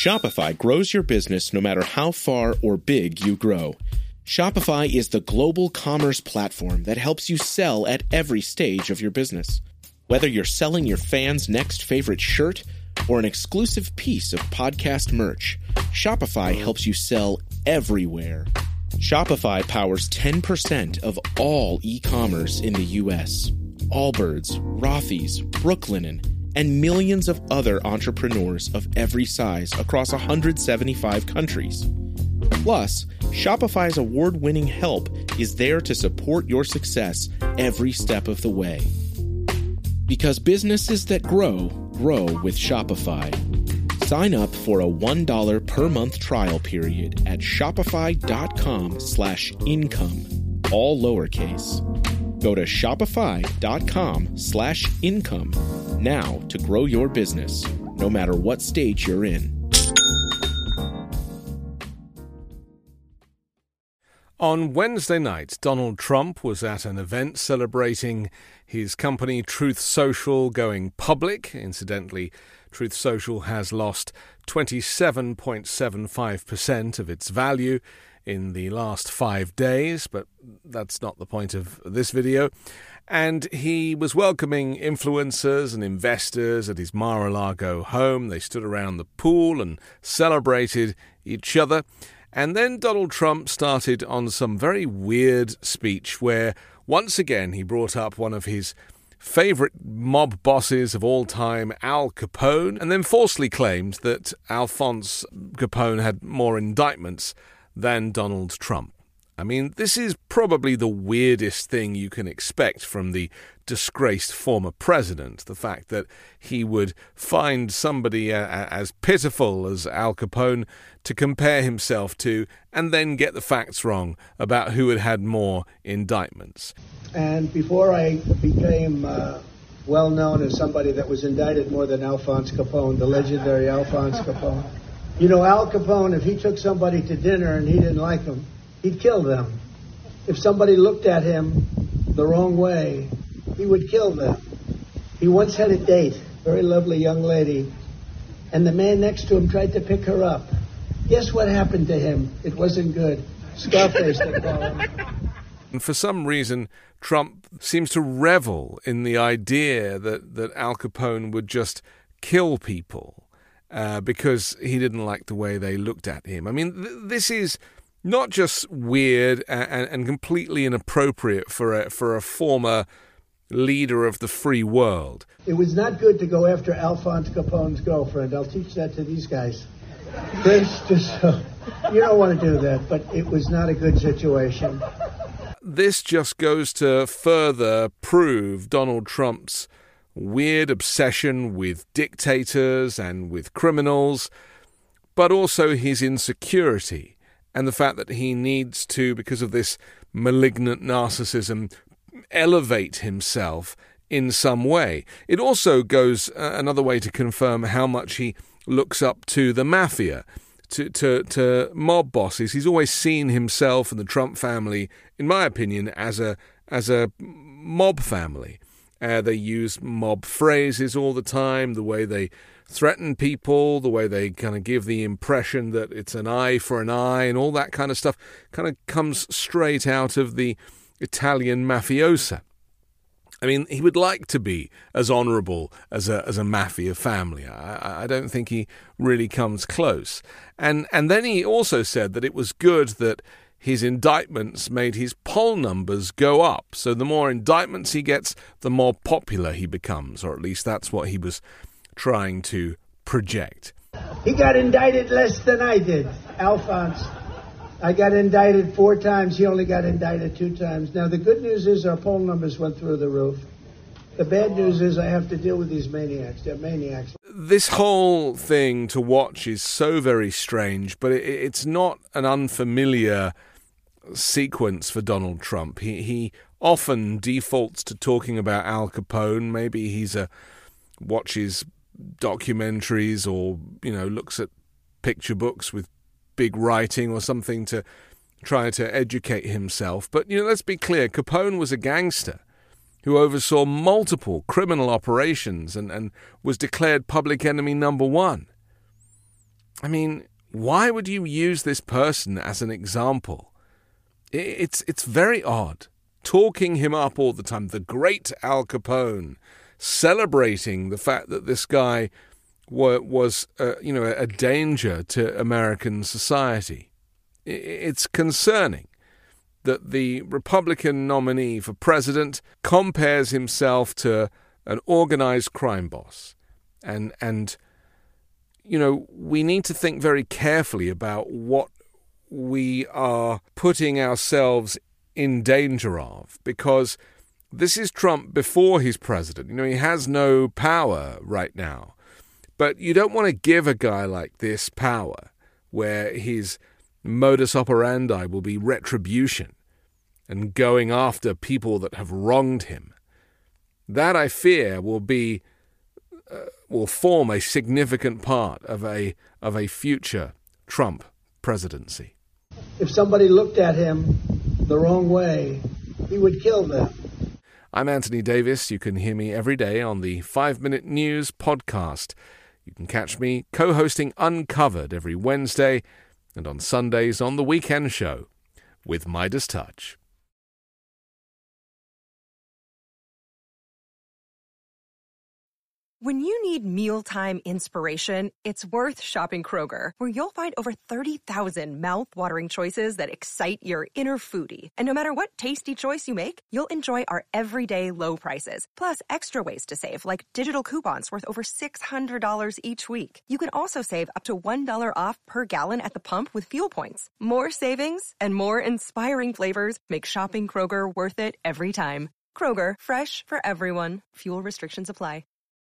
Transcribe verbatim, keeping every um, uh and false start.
Shopify grows your business no matter how far or big you grow. Shopify is the global commerce platform that helps you sell at every stage of your business. Whether you're selling your fans' next favorite shirt or an exclusive piece of podcast merch, Shopify helps you sell everywhere. Shopify powers ten percent of all e-commerce in the U S. Allbirds, Rothy's, Brooklinen, and millions of other entrepreneurs of every size across one hundred seventy-five countries. Plus, Shopify's award-winning help is there to support your success every step of the way. Because businesses that grow, grow with Shopify. Sign up for a one dollar per month trial period at shopify.com slash income, all lowercase. Go to shopify.com slash income now to grow your business, no matter what stage you're in. On Wednesday night, Donald Trump was at an event celebrating his company Truth Social going public. Incidentally, Truth Social has lost twenty-seven point seven five percent of its value in the last five days, but that's not the point of this video. And he was welcoming influencers and investors at his Mar-a-Lago home. They stood around the pool and celebrated each other. And then Donald Trump started on some very weird speech where, once again, he brought up one of his favorite mob bosses of all time, Al Capone, and then falsely claimed that Alphonse Capone had more indictments than Donald Trump. I mean, this is probably the weirdest thing you can expect from the disgraced former president, the fact that he would find somebody uh, as pitiful as Al Capone to compare himself to and then get the facts wrong about who had had more indictments. And before I became uh, well known as somebody that was indicted more than Alphonse Capone, the legendary Alphonse Capone, you know, Al Capone, if he took somebody to dinner and he didn't like them, he'd kill them. If somebody looked at him the wrong way, he would kill them. He once had a date, very lovely young lady, and the man next to him tried to pick her up. Guess what happened to him? It wasn't good. Scarface, they call him. And for some reason, Trump seems to revel in the idea that, that Al Capone would just kill people uh, because he didn't like the way they looked at him. I mean, th- this is not just weird and, and completely inappropriate for a, for a former leader of the free world. It was not good to go after Alphonse Capone's girlfriend. I'll teach that to these guys. Chris, just so you don't want to do that, but it was not a good situation. This just goes to further prove Donald Trump's weird obsession with dictators and with criminals, but also his insecurity and the fact that he needs to, because of this malignant narcissism, elevate himself in some way. It also goes uh, another way to confirm how much he looks up to the mafia, to, to, to mob bosses. He's always seen himself and the Trump family, in my opinion, as a as a mob family. Uh, they use mob phrases all the time, the way they threaten people, the way they kind of give the impression that it's an eye for an eye and all that kind of stuff kind of comes straight out of the Italian mafiosa. I mean, he would like to be as honourable as a as a mafia family. I, I don't think he really comes close. And and then he also said that it was good that his indictments made his poll numbers go up. So the more indictments he gets, the more popular he becomes, or at least that's what he was trying to project. He got indicted less than I did, Alphonse. I got indicted four times. He only got indicted two times. Now, the good news is our poll numbers went through the roof. The bad news is I have to deal with these maniacs. They're maniacs. This whole thing to watch is so very strange, but it, it's not an unfamiliar sequence for Donald Trump. He he often defaults to talking about Al Capone. Maybe he's a watches documentaries or, you know, looks at picture books with big writing or something to try to educate himself. But, you know, let's be clear, Capone was a gangster who oversaw multiple criminal operations and, and was declared public enemy number one. I mean, why would you use this person as an example? It's it's very odd. Talking him up all the time, the great Al Capone, celebrating the fact that this guy wa- was, uh, you know, a danger to American society. It's concerning that the Republican nominee for president compares himself to an organized crime boss. And, and you know, we need to think very carefully about what we are putting ourselves in danger of, because this is Trump before he's president. You know, he has no power right now. But you don't want to give a guy like this power where his modus operandi will be retribution and going after people that have wronged him. That, I fear, will be uh, will form a significant part of a of a future Trump presidency. If somebody looked at him the wrong way, he would kill them. I'm Anthony Davis. You can hear me every day on the five minute News podcast. You can catch me co-hosting Uncovered every Wednesday and on Sundays on The Weekend Show with Midas Touch. When you need mealtime inspiration, it's worth shopping Kroger, where you'll find over thirty thousand mouth-watering choices that excite your inner foodie. And no matter what tasty choice you make, you'll enjoy our everyday low prices, plus extra ways to save, like digital coupons worth over six hundred dollars each week. You can also save up to one dollar off per gallon at the pump with fuel points. More savings and more inspiring flavors make shopping Kroger worth it every time. Kroger, fresh for everyone. Fuel restrictions apply.